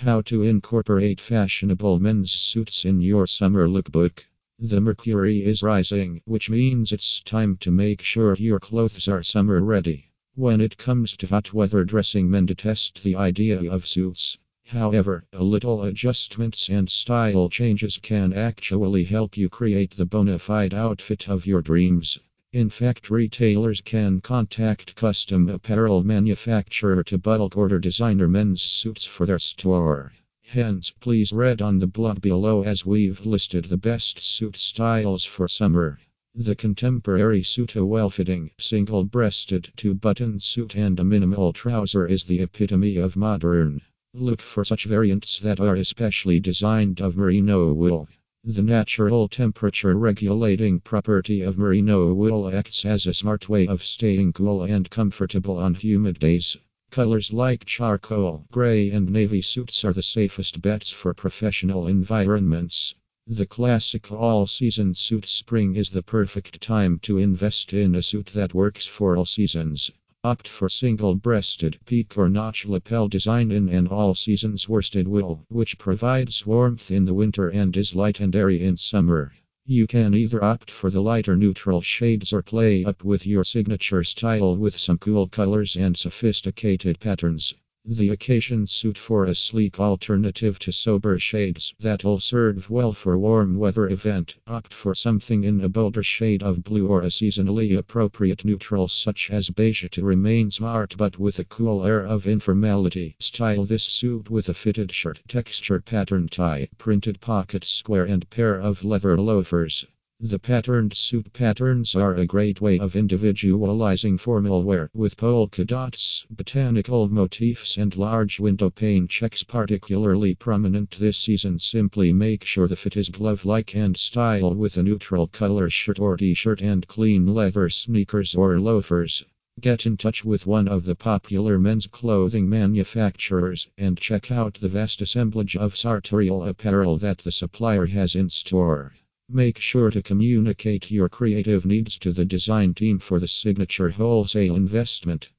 How to incorporate fashionable men's suits in your summer lookbook. The mercury is rising, which means it's time to make sure your clothes are summer ready. When it comes to hot weather dressing, men detest the idea of suits. However, a little adjustments and style changes can actually help you create the bona fide outfit of your dreams. In fact, retailers can contact custom apparel manufacturer to bulk order designer men's suits for their store. Hence, please read on the blog below as we've listed the best suit styles for summer. The contemporary suit, a well-fitting, single-breasted, two-button suit and a minimal trouser, is the epitome of modern. Look for such variants that are especially designed of merino wool. The natural temperature regulating property of merino wool acts as a smart way of staying cool and comfortable on humid days. Colors like charcoal, gray, and navy suits are the safest bets for professional environments. The classic all-season suit. Spring is the perfect time to invest in a suit that works for all seasons. Opt for single-breasted, peak or notch lapel design in an all-seasons worsted wool, which provides warmth in the winter and is light and airy in summer. You can either opt for the lighter neutral shades or play up with your signature style with some cool colors and sophisticated patterns. The occasion suit, for a sleek alternative to sober shades that'll serve well for warm weather event. Opt for something in a bolder shade of blue or a seasonally appropriate neutral such as beige to remain smart but with a cool air of informality. Style this suit with a fitted shirt, textured pattern tie, printed pocket square, and pair of leather loafers. The patterned suit patterns are a great way of individualizing formal wear, with polka dots, botanical motifs, and large window pane checks particularly prominent this season. Simply make sure the fit is glove-like and style with a neutral color shirt or t-shirt and clean leather sneakers or loafers. Get in touch with one of the popular men's clothing manufacturers and check out the vast assemblage of sartorial apparel that the supplier has in store. Make sure to communicate your creative needs to the design team for the signature wholesale investment.